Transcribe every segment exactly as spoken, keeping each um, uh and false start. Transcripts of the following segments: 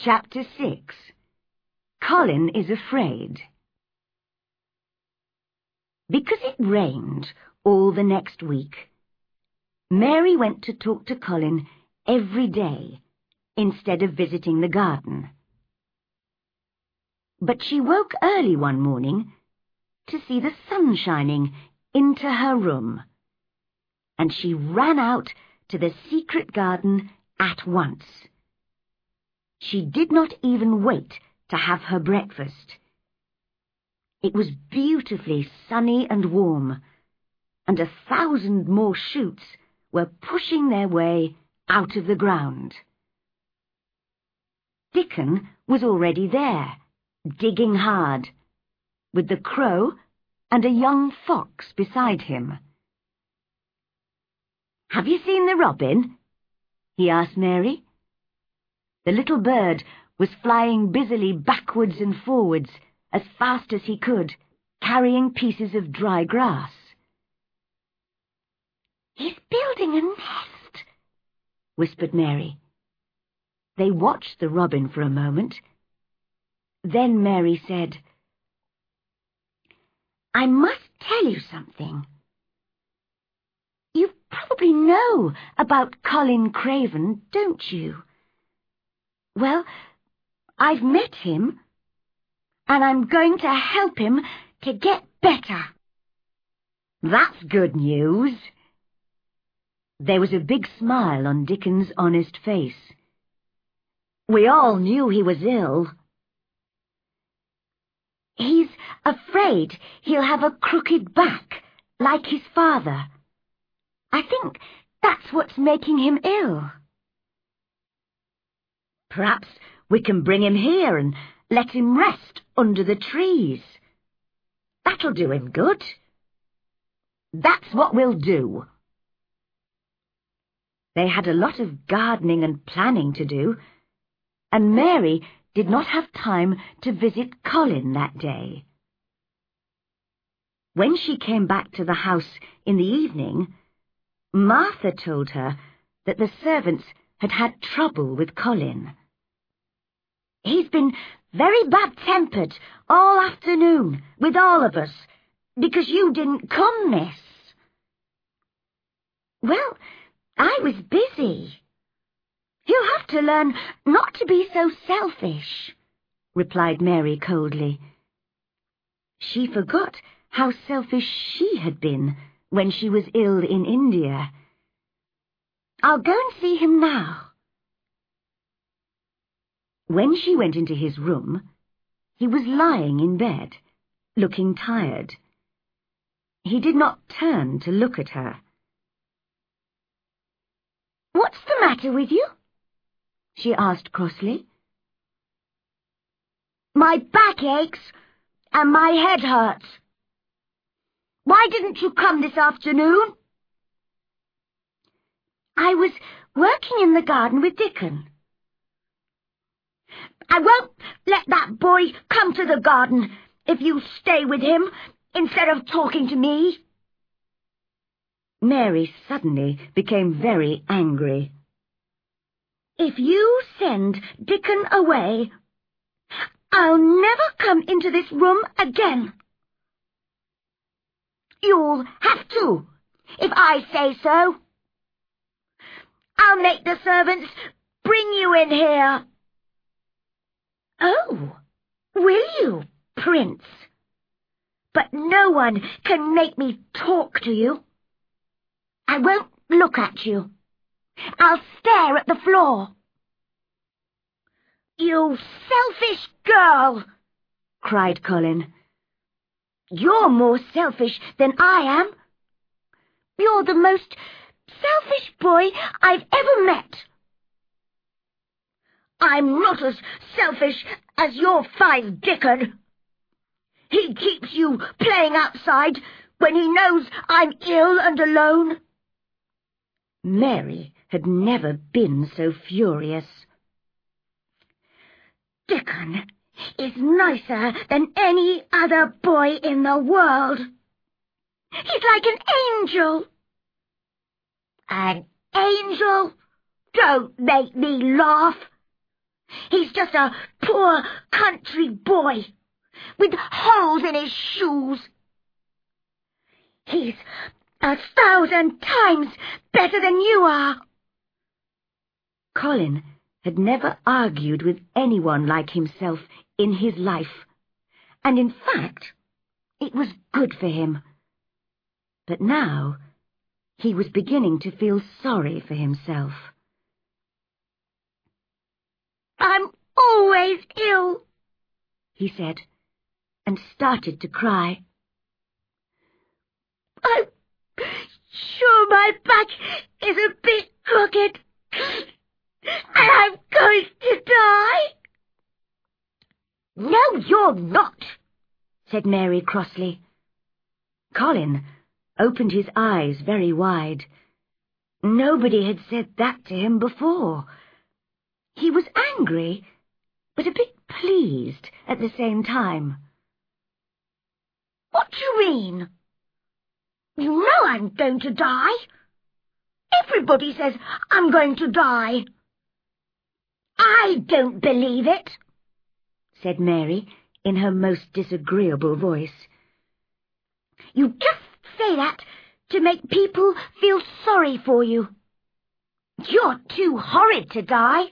Chapter six. Colin is afraid. Because it rained all the next week, Mary went to talk to Colin every day instead of visiting the garden. But she woke early one morning to see the sun shining into her room, and she ran out to the secret garden at once. She did not even wait to have her breakfast. It was beautifully sunny and warm, and a thousand more shoots were pushing their way out of the ground. Dickon was already there, digging hard, with the crow and a young fox beside him. "Have you seen the robin?" he asked Mary. The little bird was flying busily backwards and forwards as fast as he could, carrying pieces of dry grass. "He's building a nest," whispered Mary. They watched the robin for a moment. Then Mary said, "I must tell you something. You probably know about Colin Craven, don't you? Well, I've met him, and I'm going to help him to get better." "That's good news." There was a big smile on Dickon's honest face. "We all knew he was ill." "He's afraid he'll have a crooked back, like his father. I think that's what's making him ill." "Perhaps we can bring him here and let him rest under the trees. That'll do him good." "That's what we'll do." They had a lot of gardening and planning to do, and Mary did not have time to visit Colin that day. When she came back to the house in the evening, Martha told her that the servants had had trouble with Colin. "He's been very bad-tempered all afternoon with all of us, because you didn't come, miss." "Well, I was busy. He'll have to learn not to be so selfish," replied Mary coldly. She forgot how selfish she had been when she was ill in India. "I'll go and see him now." When she went into his room, he was lying in bed, looking tired. He did not turn to look at her. "What's the matter with you?" she asked crossly. "My back aches and my head hurts. Why didn't you come this afternoon?" "I was working in the garden with Dickon." "I won't let that boy come to the garden if you stay with him instead of talking to me." Mary suddenly became very angry. "If you send Dickon away, I'll never come into this room again." "You'll have to, if I say so. I'll make the servants bring you in here." "Oh, will you, Prince? But no one can make me talk to you. I won't look at you. I'll stare at the floor." "You selfish girl!" cried Colin. "You're more selfish than I am. You're the most selfish boy I've ever met." "I'm not as selfish as your five Dickon. He keeps you playing outside when he knows I'm ill and alone." Mary had never been so furious. "Dickon is nicer than any other boy in the world. He's like an angel." "An angel? Don't make me laugh. He's just a poor country boy with holes in his shoes. He's a thousand times better than you are. Colin had never argued with anyone like himself in his life, and in fact, it was good for him. But now, he was beginning to feel sorry for himself. "I'm always ill," he said, and started to cry. "I'm sure my back is a bit crooked, and I'm going to die." "No, you're not," said Mary crossly. Colin opened his eyes very wide. Nobody had said that to him before. He was angry, but a bit pleased at the same time. "What do you mean? You know I'm going to die. Everybody says I'm going to die." "I don't believe it," said Mary in her most disagreeable voice. "You just say that to make people feel sorry for you. You're too horrid to die."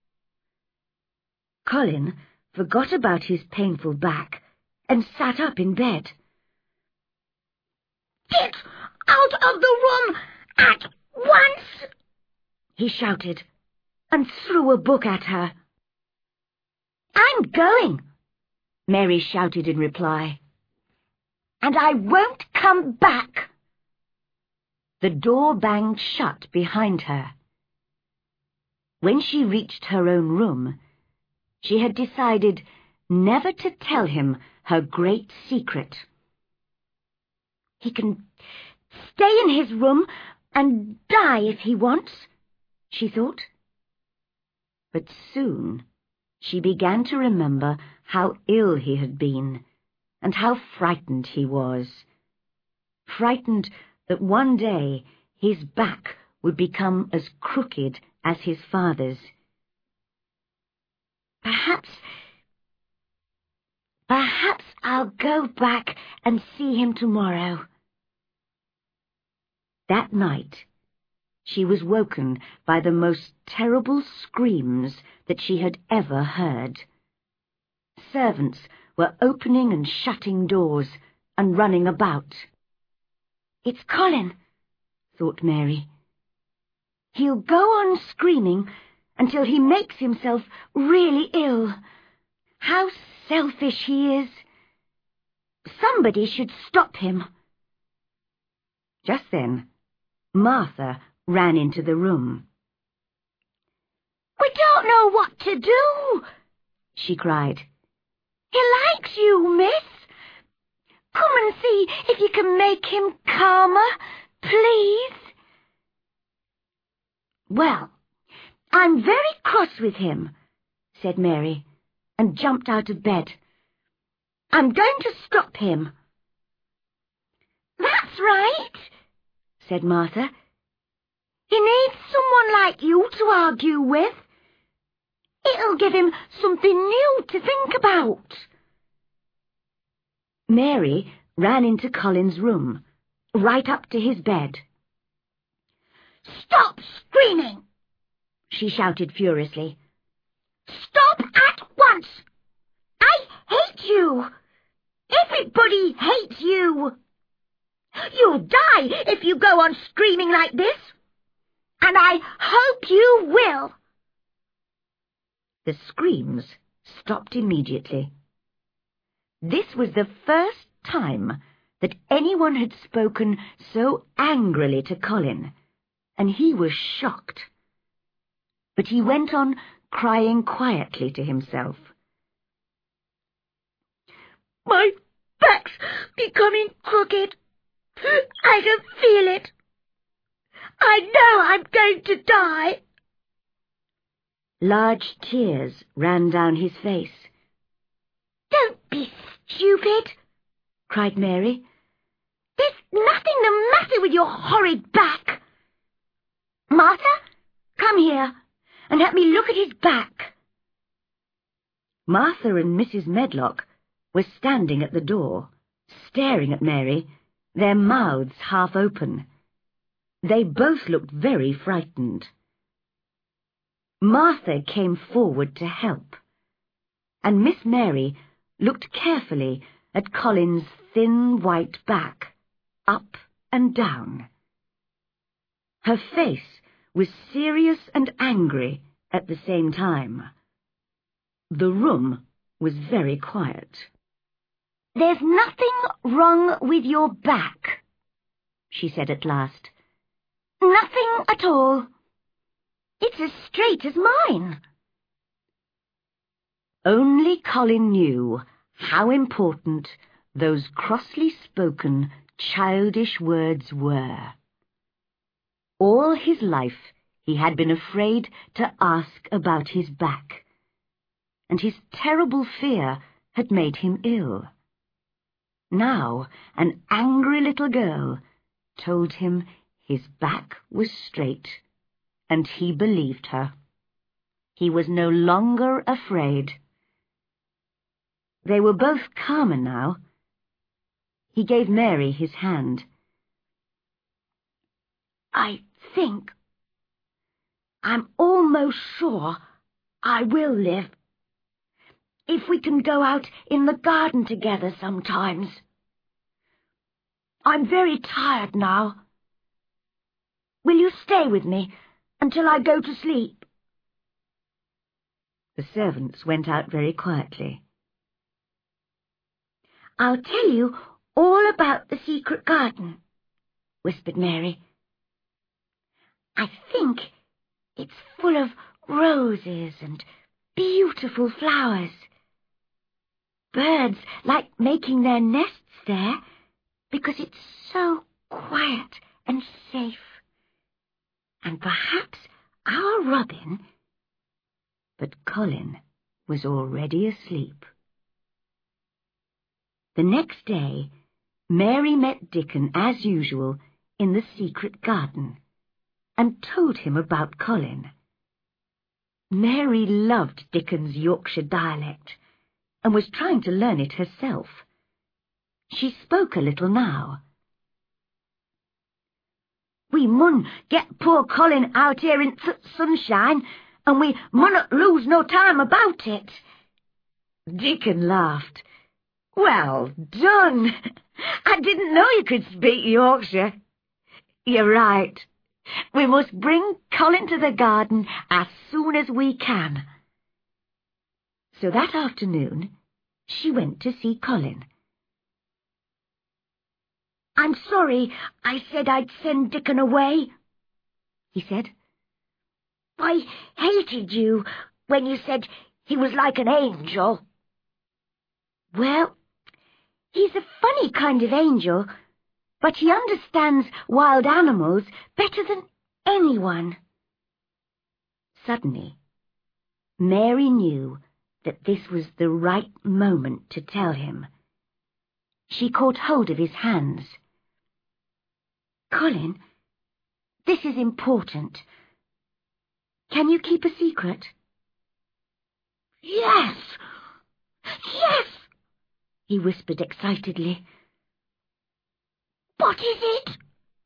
Colin forgot about his painful back and sat up in bed. "Get out of the room at once!" he shouted, and threw a book at her. "I'm going," Mary shouted in reply. "And I won't come back." The door banged shut behind her. When she reached her own room, she had decided never to tell him her great secret. He can stay in his room and die if he wants, she thought. But soon she began to remember how ill he had been, and how frightened he was. Frightened that one day his back would become as crooked as his father's. Perhaps, perhaps I'll go back and see him tomorrow. That night, she was woken by the most terrible screams that she had ever heard. Servants were opening and shutting doors and running about. "It's Colin," thought Mary. "He'll go on screaming until he makes himself really ill. How selfish he is! Somebody should stop him." Just then, Martha ran into the room. "We don't know what to do," she cried. "He likes you, miss. Come and see if you can make him calmer, please." "Well, I'm very cross with him," said Mary, and jumped out of bed. "I'm going to stop him." "That's right," said Martha. "He needs someone like you to argue with. It'll give him something new to think about." Mary ran into Colin's room, right up to his bed. "Stop screaming!" she shouted furiously. "Stop at once! I hate you! Everybody hates you! You'll die if you go on screaming like this, and I hope you will." The screams stopped immediately. This was the first time that anyone had spoken so angrily to Colin, and he was shocked. But he went on crying quietly to himself. "My back's becoming crooked. I can feel it. I know I'm going to die." Large tears ran down his face. "Don't be stupid," cried Mary. "There's nothing the matter with your horrid back. Martha, come here and help me look at his back." Martha and Missus Medlock were standing at the door, staring at Mary, their mouths half open. They both looked very frightened. Martha came forward to help, and Miss Mary looked carefully at Colin's thin white back, up and down. Her face was serious and angry at the same time. The room was very quiet. "There's nothing wrong with your back," she said at last. "Nothing at all. It's as straight as mine." Only Colin knew how important those crossly spoken, childish words were. All his life he had been afraid to ask about his back, and his terrible fear had made him ill. Now an angry little girl told him his back was straight, and he believed her. He was no longer afraid. They were both calmer now. He gave Mary his hand. "I think, I'm almost sure I will live, if we can go out in the garden together sometimes. I'm very tired now. Will you stay with me until I go to sleep?" The servants went out very quietly. "I'll tell you all about the secret garden," whispered Mary. "I think it's full of roses and beautiful flowers. Birds like making their nests there because it's so quiet and safe. And perhaps our robin—" But Colin was already asleep. The next day, Mary met Dickon as usual in the secret garden, and told him about Colin. Mary loved Dickon's Yorkshire dialect, and was trying to learn it herself. She spoke a little now. "We mun get poor Colin out here in th sunshine, and we munnot lose no time about it." Dickon laughed. "Well done! I didn't know you could speak Yorkshire. You're right. We must bring Colin to the garden as soon as we can." So that afternoon she went to see Colin. "I'm sorry I said I'd send Dickon away," he said. "I hated you when you said he was like an angel." "Well, he's a funny kind of angel, but he understands wild animals better than anyone." Suddenly, Mary knew that this was the right moment to tell him. She caught hold of his hands. "Colin, this is important. Can you keep a secret?" "Yes, yes," he whispered excitedly. "What is it?"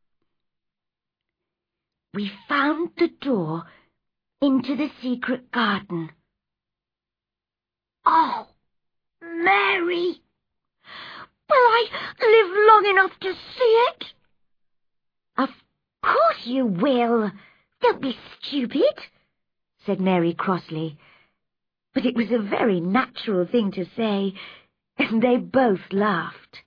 "We found the door into the secret garden." "Oh, Mary, will I live long enough to see it?" "Of course you will. Don't be stupid," said Mary crossly. But it was a very natural thing to say, and they both laughed.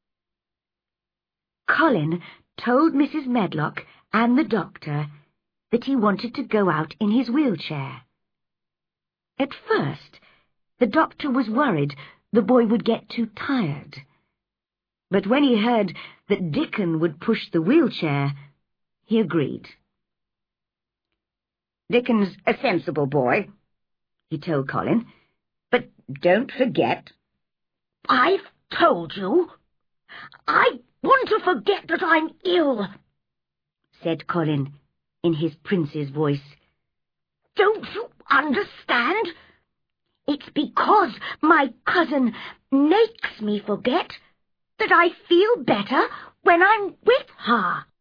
Colin told Missus Medlock and the doctor that he wanted to go out in his wheelchair. At first, the doctor was worried the boy would get too tired. But when he heard that Dickon would push the wheelchair, he agreed. "Dickon's a sensible boy," he told Colin, "but don't forget—" "I've told you. I want to forget that I'm ill," said Colin in his prince's voice. "Don't you understand? It's because my cousin makes me forget that I feel better when I'm with her.